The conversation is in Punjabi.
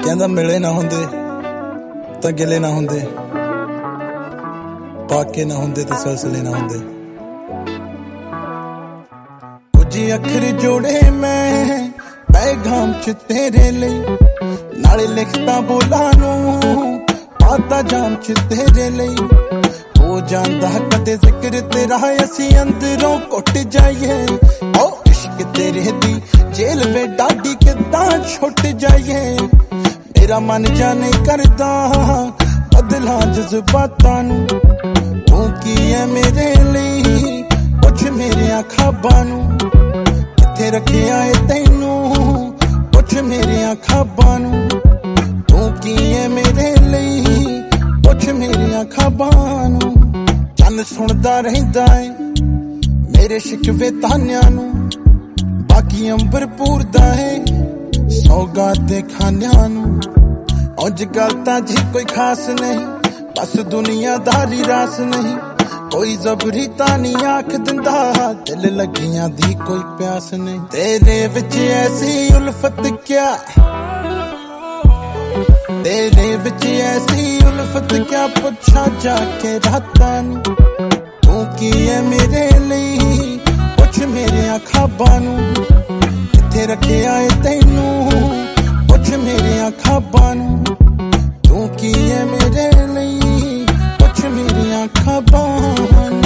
ਕਹਿੰਦਾ ਮਿਲੇ ਨਾ ਹੁੰਦੇ ਤਾਂ ਗਿਲੇ ਨਾ ਹੁੰਦੇ, ਪਾਕੇ ਨਾ ਹੁੰਦੇ ਤੇ ਸਿਲਸਿਲੇ ਨਾ ਹੁੰਦੇ। ਕੁਝ ਅੱਖਰ ਜੋੜੇ ਮੈਂ ਪੈਗਾਮ ਚ ਤੇਰੇ ਲਈ, ਨਾਲੇ ਲਿਖਤਾ ਬੋਲਾਂ ਨੂੰ ਪਾਤਾ ਜਾਮ ਚ ਤੇਰੇ ਲਈ। ਹੋ ਜਾਂਦਾ ਕਦੇ ਜ਼ਿਕਰ ਤੇਰਾ ਅਸੀਂ ਅੰਦਰੋਂ ਘੁੱਟ ਜਾਈਏ, ਓ ਇਸ਼ਕ ਤੇਰੇ ਦੀ ਜੇਲ ਵੇ ਡਾਢੀ ਕਿੱਦਾਂ ਛੁੱਟ ਜਾਈਏ। ਮੇਰਾ ਮਨ ਜਾਣੇ ਕਰਦਾ ਬਦਲਾਂ ਜਜ਼ਬਾਤਾਂ ਨੂੰ, ਤੂੰ ਕੀ ਹੈ ਮੇਰੇ ਲਈ ਪੁੱਛ ਮੇਰਿਆਂ ਖਾਬਾਂ ਨੂੰ। ਕਿੱਥੇ ਰੱਖਿਆ ਏ ਤੈਨੂੰ ਪੁੱਛ ਮੇਰਿਆਂ ਖਾਬਾਂ ਨੂੰ, ਤੂੰ ਕੀ ਹੈ ਮੇਰੇ ਲਈ ਪੁੱਛ ਮੇਰਿਆਂ ਖਾਬਾਂ ਨੂੰ। ਚੰਨ ਸੁਣਦਾ ਰਹਿੰਦਾ ਏ ਮੇਰੇ ਸ਼ਿਕਵੇ ਤਾਨਿਆਂ ਨੂੰ, ਬਾਕੀ ਅੰਬਰ ਪੂਰਦਾ ਏ ਸੌਗਾਤ ਦੇ ਖਾਨਿਆਂ ਨੂੰ। ਉਂਝ ਗੱਲ ਤਾਂ ਜੀ ਕੋਈ ਖਾਸ ਨਹੀਂ, ਬਸ ਦੁਨੀਆਦਾਰੀ ਰਾਸ ਨਹੀਂ। ਕੋਈ ਜ਼ਬਰੀ ਤਾਂ ਨਹੀਂ ਆਖ ਦਿੰਦਾ, ਦਿਲ ਲੱਗੀਆਂ ਦੀ ਕੋਈ ਪਿਆਸ ਨਹੀਂ। ਤੇਰੇ ਵਿੱਚ ਐਸੀ ਉਲਫਤ ਕਿਆ, ਤੇਰੇ ਵਿੱਚ ਐਸੀ ਉਲਫਤ ਕਿਆ, ਪੁੱਛਾਂ ਜਾ ਕੇ ਰਾਤਾਂ ਨੂੰ। ਤੂੰ ਕੀ ਹੈ ਮੇਰੇ ਲਈ ਪੁੱਛ ਮੇਰਿਆਂ ਖਾਬਾਂ ਨੂੰ। ਕਿੱਥੇ ਰੱਖਿਆ ਏ ਤੈਨੂੰ ਪੁੱਛ ਮੇਰਿਆਂ ਖਾਬਾਂ ਨੂੰ। ਤੂੰ ਕੀ ਹੈ ਮੇਰੇ ਲਈ ਪੁੱਛ ਮੇਰਿਆਂ ਖਾਬਾਂ ਨੂੰ।